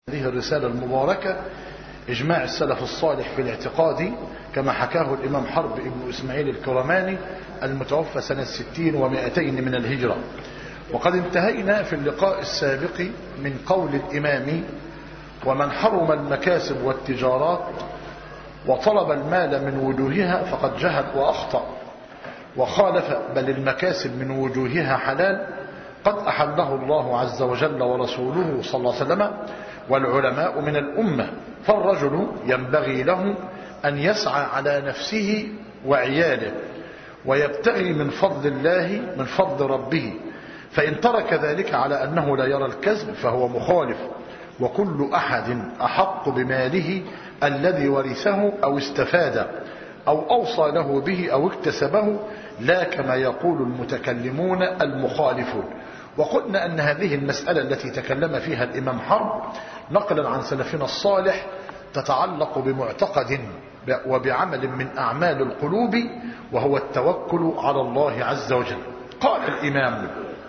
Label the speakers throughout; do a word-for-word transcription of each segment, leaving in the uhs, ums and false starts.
Speaker 1: هذه الرسالة المباركة إجماع السلف الصالح في الاعتقاد كما حكاه الإمام حرب ابن إسماعيل الكرماني المتوفى سنة ستين ومائتين من الهجرة. وقد انتهينا في اللقاء السابق من قول الإمام: ومن حرم المكاسب والتجارات وطلب المال من وجوهها فقد جهل وأخطأ وخالف، بل المكاسب من وجوهها حلال قد أحله الله عز وجل ورسوله صلى الله عليه وسلم والعلماء من الأمة. فالرجل ينبغي له أن يسعى على نفسه وعياله ويبتغي من فضل الله من فضل ربه، فإن ترك ذلك على أنه لا يرى الكسب فهو مخالف. وكل أحد أحق بماله الذي ورثه أو استفاد أو أوصى له به أو اكتسبه، لا كما يقول المتكلمون المخالفون. وقلنا أن هذه المسألة التي تكلم فيها الإمام حرب نقلا عن سلفنا الصالح تتعلق بمعتقد وبعمل من أعمال القلوب، وهو التوكل على الله عز وجل. قال الإمام: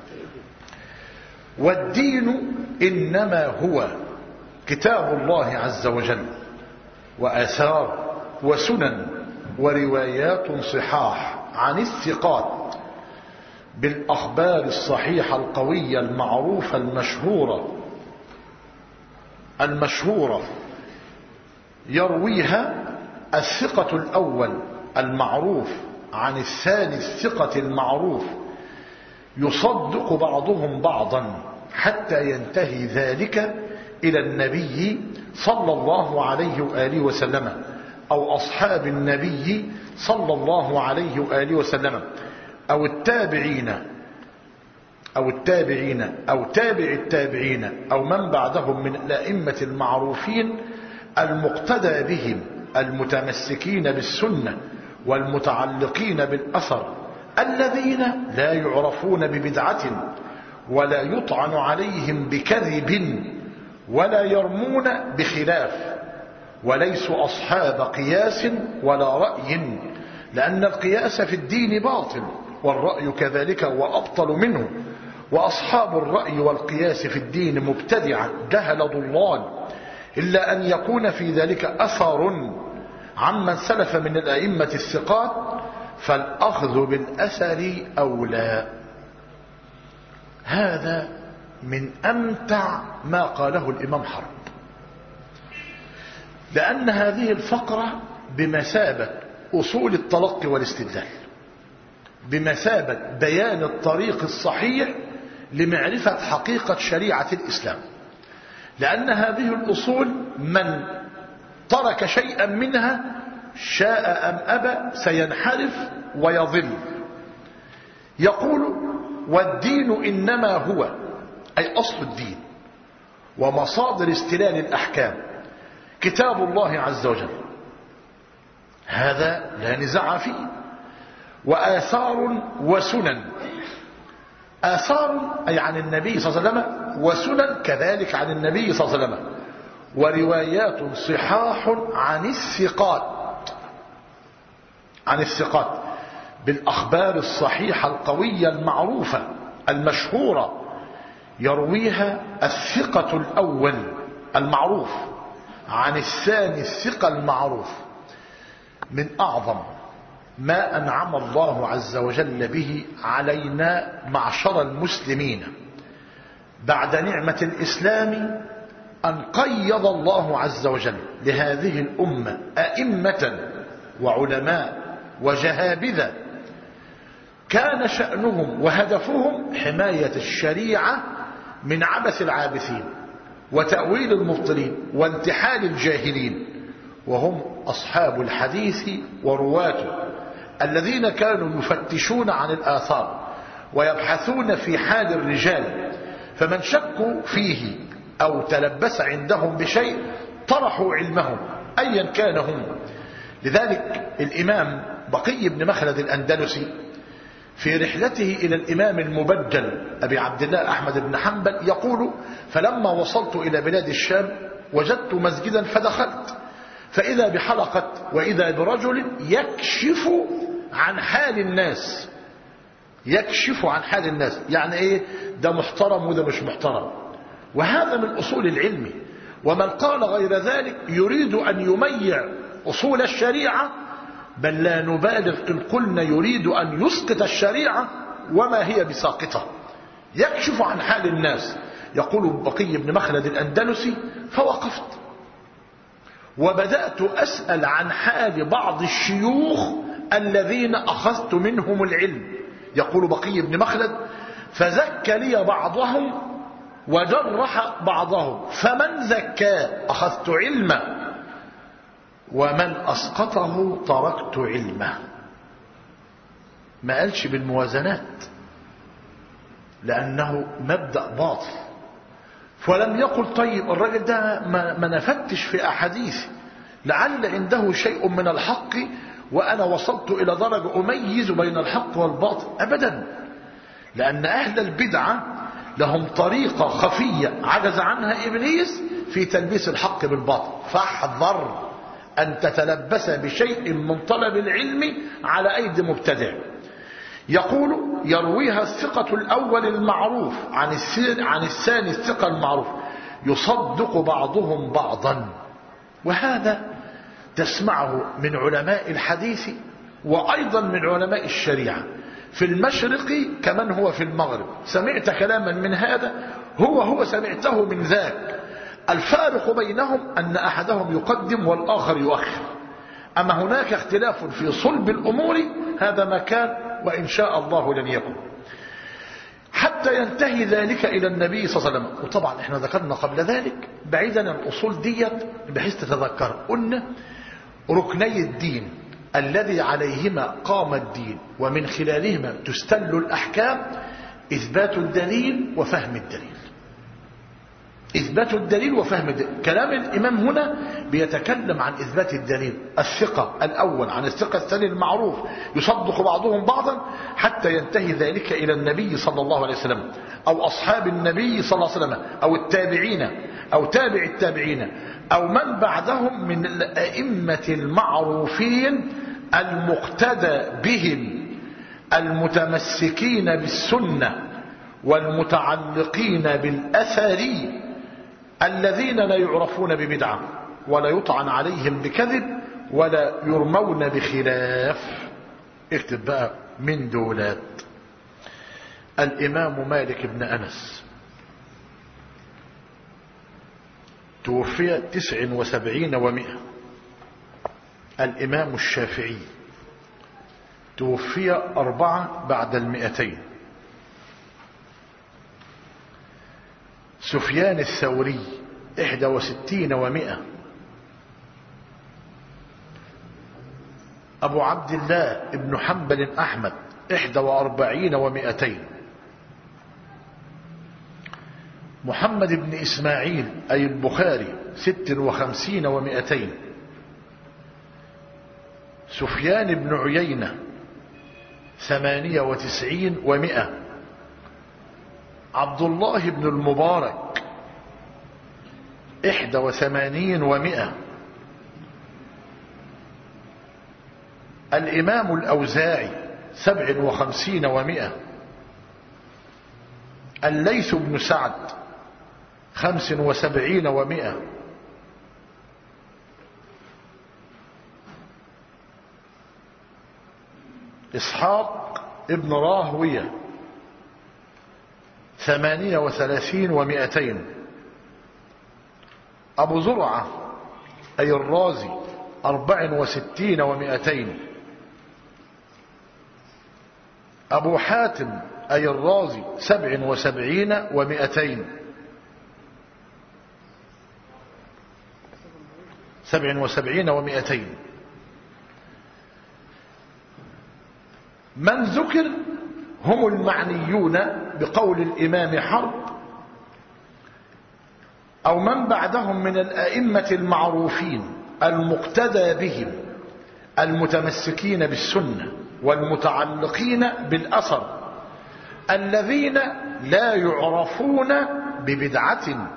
Speaker 1: والدين إنما هو كتاب الله عز وجل وآثار وسنن وروايات صحاح عن الثقات بالأخبار الصحيحة القوية المعروفة المشهورة المشهورة يرويها الثقة الأول المعروف عن الثاني الثقة المعروف، يصدق بعضهم بعضا حتى ينتهي ذلك إلى النبي صلى الله عليه وآله وسلم أو أصحاب النبي صلى الله عليه وآله وسلم أو التابعين أو التابعين أو تابع التابعين أو من بعدهم من الأئمة المعروفين المقتدى بهم المتمسكين بالسنة والمتعلقين بالأثر، الذين لا يعرفون ببدعة ولا يطعن عليهم بكذب ولا يرمون بخلاف، وليسوا أصحاب قياس ولا رأي، لأن القياس في الدين باطل والرأي كذلك وأبطل منه، وأصحاب الرأي والقياس في الدين مبتدعة جهل ضلال، إلا أن يكون في ذلك أثر عمن سلف من الأئمة الثقات، فالأخذ بالأثر أولى. هذا من أمتع ما قاله الإمام حرب، لأن هذه الفقرة بمثابة أصول التلقي والاستدلال، بمثابة بيان الطريق الصحيح لمعرفة حقيقة شريعة الإسلام، لأن هذه الأصول من ترك شيئا منها شاء أم أبى سينحرف ويضل. يقول: والدين إنما هو، أي أصل الدين ومصادر استلال الأحكام، كتاب الله عز وجل، هذا لا نزاع فيه، وآثار وسنن، آثار أي عن النبي صلى الله عليه وسلم، وسنن كذلك عن النبي صلى الله عليه وسلم، وروايات صحاح عن الثقات عن الثقات بالأخبار الصحيحة القوية المعروفة المشهورة، يرويها الثقة الأول المعروف عن الثاني الثقة المعروف. من أعظم ما أنعم الله عز وجل به علينا معشر المسلمين بعد نعمة الإسلام أن قيض الله عز وجل لهذه الأمة أئمة وعلماء وجهابذة كان شأنهم وهدفهم حماية الشريعة من عبث العابثين وتأويل المبطلين وانتحال الجاهلين، وهم أصحاب الحديث ورواته الذين كانوا يفتشون عن الآثار ويبحثون في حال الرجال، فمن شكوا فيه أو تلبس عندهم بشيء طرحوا علمهم أيا كان هم. لذلك الإمام بقي بن مخلد الأندلسي في رحلته إلى الإمام المبجل أبي عبد الله أحمد بن حنبل يقول: فلما وصلت إلى بلاد الشام وجدت مسجدا فدخلت، فإذا بحلقة وإذا برجل يكشف عن حال الناس، يكشف عن حال الناس، يعني إيه؟ ده محترم وده مش محترم. وهذا من أصول العلم، ومن قال غير ذلك يريد أن يميع أصول الشريعة، بل لا نبالغ إن قلنا يريد أن يسقط الشريعة وما هي بساقطة. يكشف عن حال الناس. يقول بقي بن مخلد الأندلسي: فوقفت وبدأت أسأل عن حال بعض الشيوخ الذين أخذت منهم العلم. يقول بقي بن مخلد: فزكى لي بعضهم وجرح بعضهم، فمن زكاه أخذت علمه، ومن أسقطه تركت علمه. ما قالش بالموازنات لأنه مبدأ باطل. فلم يقل طيب الراجل ده ما نفتش في أحاديث لعل عنده شيء من الحق وأنا وصلت إلى درجة أميز بين الحق والباطل. أبدا، لأن أهل البدعة لهم طريقة خفية عجز عنها إبليس في تلبيس الحق بالباطل. فاحذر أن تتلبس بشيء من طلب العلم على أيدي مبتدع. يقول: يرويها الثقة الأول المعروف عن عن الثاني الثقة المعروف، يصدق بعضهم بعضا. وهذا تسمعه من علماء الحديث وأيضا من علماء الشريعة في المشرق كمن هو في المغرب. سمعت كلاما من هذا هو هو سمعته من ذاك. الفارق بينهم أن أحدهم يقدم والآخر يؤخر. أما هناك اختلاف في صلب الأمور، هذا ما كان وإن شاء الله لن يكن، حتى ينتهي ذلك إلى النبي صلى الله عليه وسلم. وطبعا احنا ذكرنا قبل ذلك بعيدا عن الأصول ديت بحيث تتذكر، قلنا ركني الدين الذي عليهما قام الدين ومن خلالهما تستل الأحكام: إثبات الدليل وفهم الدليل. إثبات الدليل وفهم الدليل. كلام الإمام هنا بيتكلم عن إثبات الدليل. الثقة الأول عن الثقة الثاني المعروف، يصدق بعضهم بعضا، حتى ينتهي ذلك إلى النبي صلى الله عليه وسلم أو أصحاب النبي صلى الله عليه وسلم أو التابعين أو تابع التابعين أو من بعدهم من الأئمة المعروفين المقتدى بهم المتمسكين بالسنة والمتعلقين بالأثر الذين لا يعرفون ببدعة ولا يطعن عليهم بكذب ولا يرمون بخلاف. اكتب بقى من دولات: الإمام مالك بن أنس توفي تسع وسبعين ومئة. الإمام الشافعي توفي أربعة بعد المئتين. سفيان الثوري إحدى وستين ومئة. أبو عبد الله ابن حنبل أحمد إحدى وأربعين ومئتين. محمد بن إسماعيل أي البخاري ست وخمسين ومئتين. سفيان بن عيينة ثمانية وتسعين ومئة. عبد الله بن المبارك إحدى وثمانين ومئة. الإمام الأوزاعي سبع وخمسين ومئة. الليث بن سعد خمس وسبعين ومئة. إسحاق ابن راهوية ثمانية وثلاثين ومئتين. أبو زرعة أي الرازي أربع وستين ومئتين. أبو حاتم أي الرازي سبع وسبعين ومئتين. سبع وسبعين ومئتين. من ذكر هم المعنيون بقول الإمام حرب أو من بعدهم من الأئمة المعروفين المقتدى بهم المتمسكين بالسنة والمتعلقين بالأثر الذين لا يعرفون ببدعة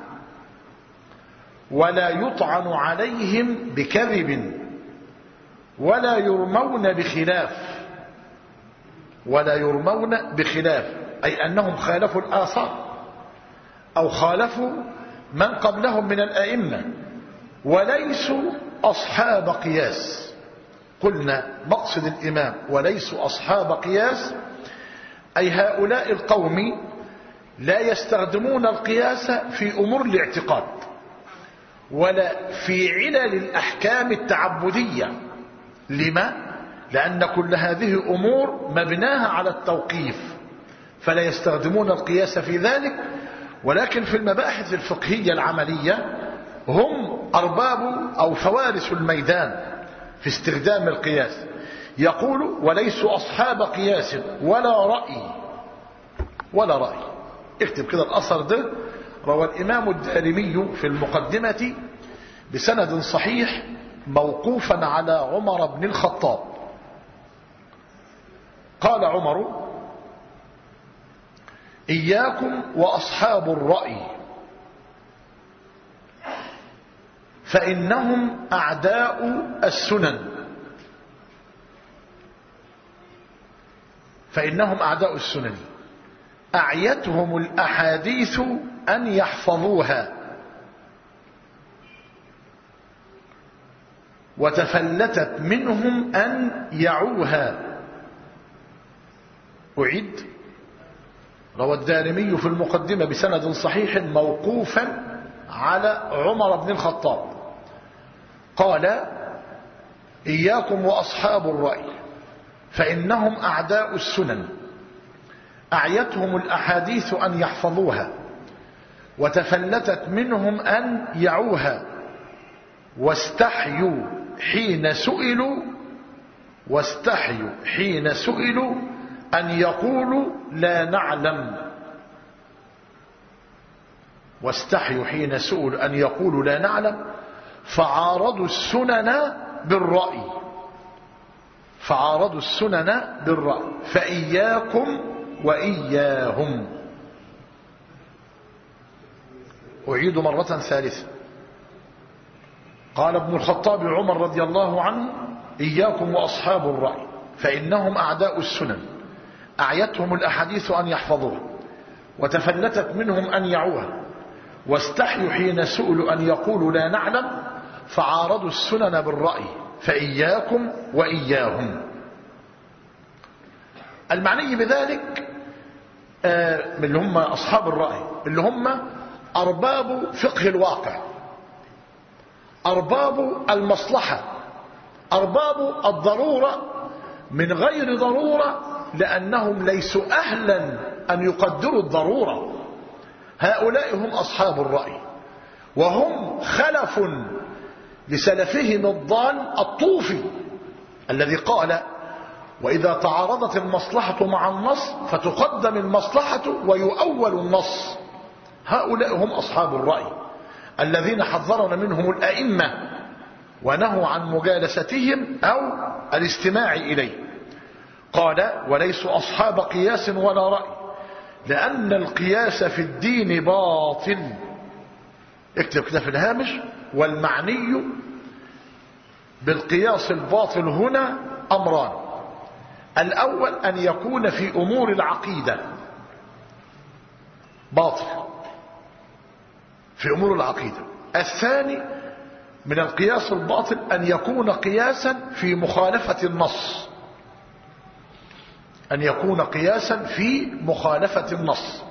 Speaker 1: ولا يطعن عليهم بكذب ولا يرمون بخلاف ولا يرمون بخلاف أي أنهم خالفوا الآثار أو خالفوا من قبلهم من الأئمة وليسوا أصحاب قياس. قلنا مقصد الإمام وليسوا أصحاب قياس أي هؤلاء القوم لا يستخدمون القياس في أمور الاعتقاد ولا في علل الأحكام التعبدية. لما؟ لأن كل هذه أمور مبناها على التوقيف، فلا يستخدمون القياس في ذلك، ولكن في المباحث الفقهية العملية هم أرباب أو فوارس الميدان في استخدام القياس. يقول وليسوا أصحاب قياس ولا رأي ولا رأي. اكتب كده الأثر ده، روى الإمام الدارمي في المقدمة بسند صحيح موقوفا على عمر بن الخطاب. قال عمر: إياكم وأصحاب الرأي فإنهم أعداء السنن فإنهم أعداء السنن أعيتهم الأحاديث أن يحفظوها وتفلتت منهم أن يعوها. أعيد. روى الدارمي في المقدمة بسند صحيح موقوفا على عمر بن الخطاب قال: إياكم وأصحاب الرأي فإنهم أعداء السنن أعيتهم الأحاديث أن يحفظوها وتفلتت منهم أن يعوها واستحيوا حين سئلوا واستحيوا حين سئلوا أن يقولوا لا نعلم واستحيوا حين سئلوا أن يقولوا لا نعلم فعارضوا السنن بالرأي فعارضوا السنن بالرأي فإياكم وإياهم. أعيد مرة ثالثة. قال ابن الخطاب عمر رضي الله عنه: إياكم وأصحاب الرأي فإنهم أعداء السنن أعيتهم الأحاديث أن يحفظوها وتفلتت منهم أن يعوها واستحيوا حين سئلوا أن يقولوا لا نعلم فعارضوا السنن بالرأي فإياكم وإياهم. المعني بذلك من اللي هم أصحاب الرأي اللي هم أرباب فقه الواقع، أرباب المصلحة، أرباب الضرورة من غير ضرورة، لأنهم ليسوا أهلا أن يقدروا الضرورة. هؤلاء هم أصحاب الرأي، وهم خلف لسلفهم الضال الطوفي الذي قال: وإذا تعارضت المصلحة مع النص فتقدم المصلحة ويؤول النص. هؤلاء هم أصحاب الرأي الذين حذرنا منهم الأئمة ونهوا عن مجالستهم أو الاستماع إليه. قال: وليسوا أصحاب قياس ولا رأي لأن القياس في الدين باطل. اكتب كده في الهامش: والمعني بالقياس الباطل هنا أمران: الأول أن يكون في أمور العقيدة باطل، في أمور العقيدة. الثاني من القياس الباطل أن يكون قياسا في مخالفة النص، أن يكون قياسا في مخالفة النص.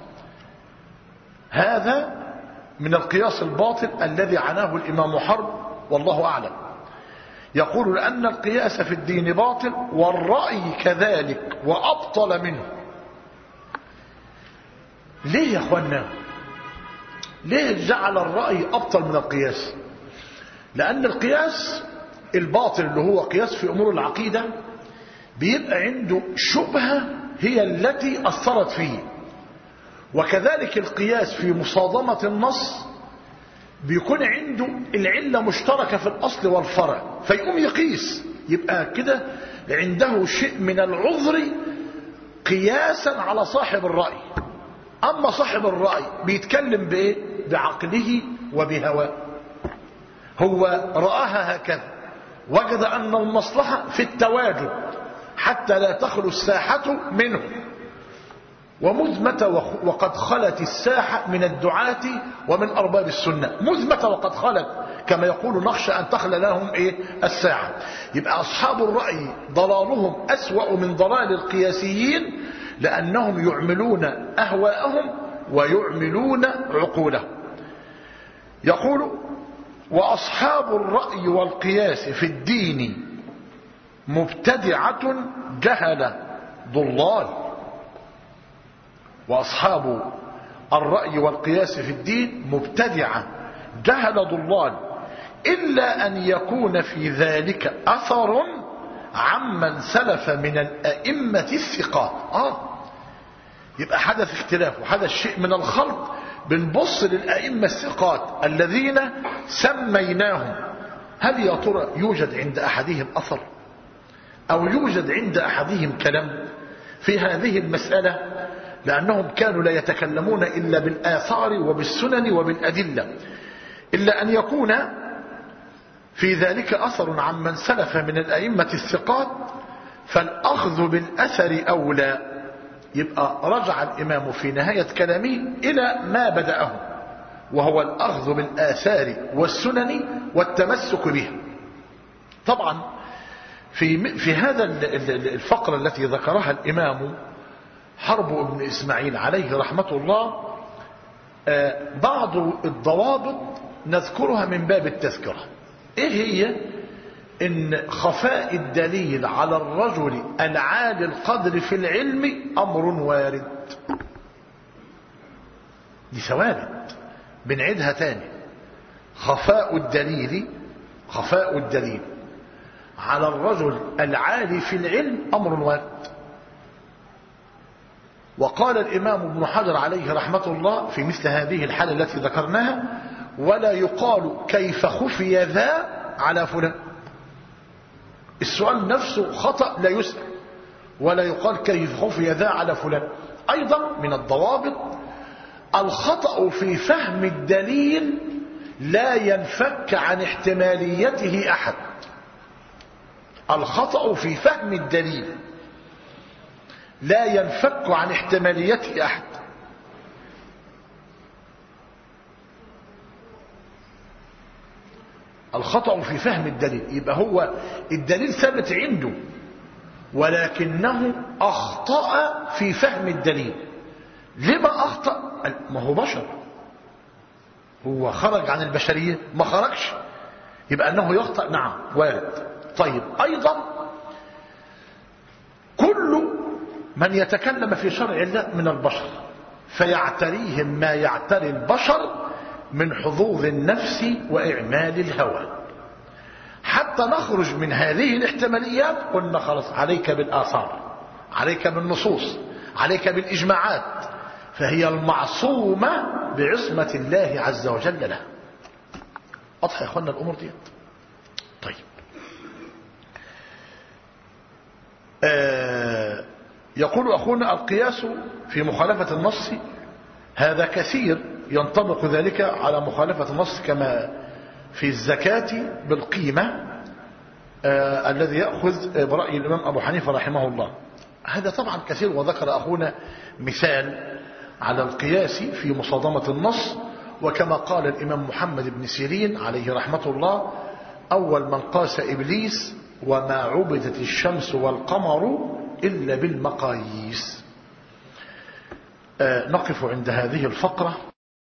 Speaker 1: هذا من القياس الباطل الذي عناه الإمام حرب والله أعلم. يقول: لأن القياس في الدين باطل والرأي كذلك وأبطل منه. ليه يا أخوانا؟ ليه جعل الرأي أبطل من القياس؟ لأن القياس الباطل اللي هو قياس في أمور العقيدة بيبقى عنده شبهة هي التي أثرت فيه، وكذلك القياس في مصادمة النص بيكون عنده العلة مشتركة في الأصل والفرع فيقوم يقيس، يبقى كده عنده شيء من العذر قياسا على صاحب الرأي. أما صاحب الرأي بيتكلم بإيه؟ بعقله وبهواه. هو رآها هكذا، وجد أن المصلحة في التواجد حتى لا تخلو الساحة منه، ومذمة وقد خلت الساحة من الدعاة ومن أرباب السنة، مذمة وقد خلت، كما يقول نخشى أن تخلى لهم إيه الساعة. يبقى أصحاب الرأي ضلالهم أسوأ من ضلال القياسيين، لأنهم يعملون أهواءهم ويعملون عقولهم. يقول: وأصحاب الرأي والقياس في الدين مبتدعة جهل ضلال. وأصحاب الرأي والقياس في الدين مبتدعة جهل ضلال، إلا أن يكون في ذلك أثر عمن سلف من الأئمة الثقات. آه يبقى حدث اختلاف وحدث شيء من الخلط، بنبص للأئمة الثقات الذين سميناهم، هل يا ترى يوجد عند أحدهم أثر أو يوجد عند أحدهم كلام في هذه المسألة؟ لأنهم كانوا لا يتكلمون إلا بالآثار وبالسنن وبالأدلة. إلا أن يكون في ذلك أثر عمن سلف من الأئمة الثقات، فالأخذ بالأثر أولى. يبقى رجع الإمام في نهاية كلامه إلى ما بدأه، وهو الأخذ بالآثار والسنن والتمسك بها. طبعا في في هذا الفقرة التي ذكرها الإمام حرب بن إسماعيل عليه رحمة الله بعض الضوابط نذكرها من باب التذكرة. إيه هي؟ إن خفاء الدليل على الرجل العالي القدر في العلم أمر وارد. دي ثوابت بنعيدها تاني. خفاء الدليل خفاء الدليل على الرجل العالي في العلم أمر وارد. وقال الإمام ابن حجر عليه رحمة الله في مثل هذه الحالة التي ذكرناها: ولا يقال كيف خفي ذا على فلان. السؤال نفسه خطأ لا يسأل، ولا يقال كيف خفي ذا على فلان. أيضا من الضوابط الخطأ في فهم الدليل لا ينفك عن احتماليته أحد. الخطأ في فهم الدليل لا ينفك عن احتماليته أحد. الخطأ في فهم الدليل، يبقى هو الدليل ثابت عنده ولكنه أخطأ في فهم الدليل. لما أخطأ؟ ما هو بشر، هو خرج عن البشرية؟ ما خرجش، يبقى أنه يخطأ، نعم وارد. طيب أيضا كل من يتكلم في شرع الله من البشر فيعتريهم ما يعتري البشر من حظوظ النفس وإعمال الهوى. حتى نخرج من هذه الاحتماليات قلنا خلاص عليك بالآثار، عليك بالنصوص، عليك بالإجماعات، فهي المعصومة بعصمة الله عز وجل لها. واضح يا اخوانا الأمور دي؟ طيب آه يقول أخونا: القياس في مخالفة النص هذا كثير، ينطبق ذلك على مخالفة النص كما في الزكاة بالقيمة آه الذي يأخذ برأي الإمام أبو حنيفة رحمه الله. هذا طبعا كثير، وذكر أخونا مثال على القياس في مصادمة النص. وكما قال الإمام محمد بن سيرين عليه رحمة الله: أول من قاس إبليس وما عبدت الشمس والقمر إلا بالمقاييس. آه نقف عند هذه الفقرة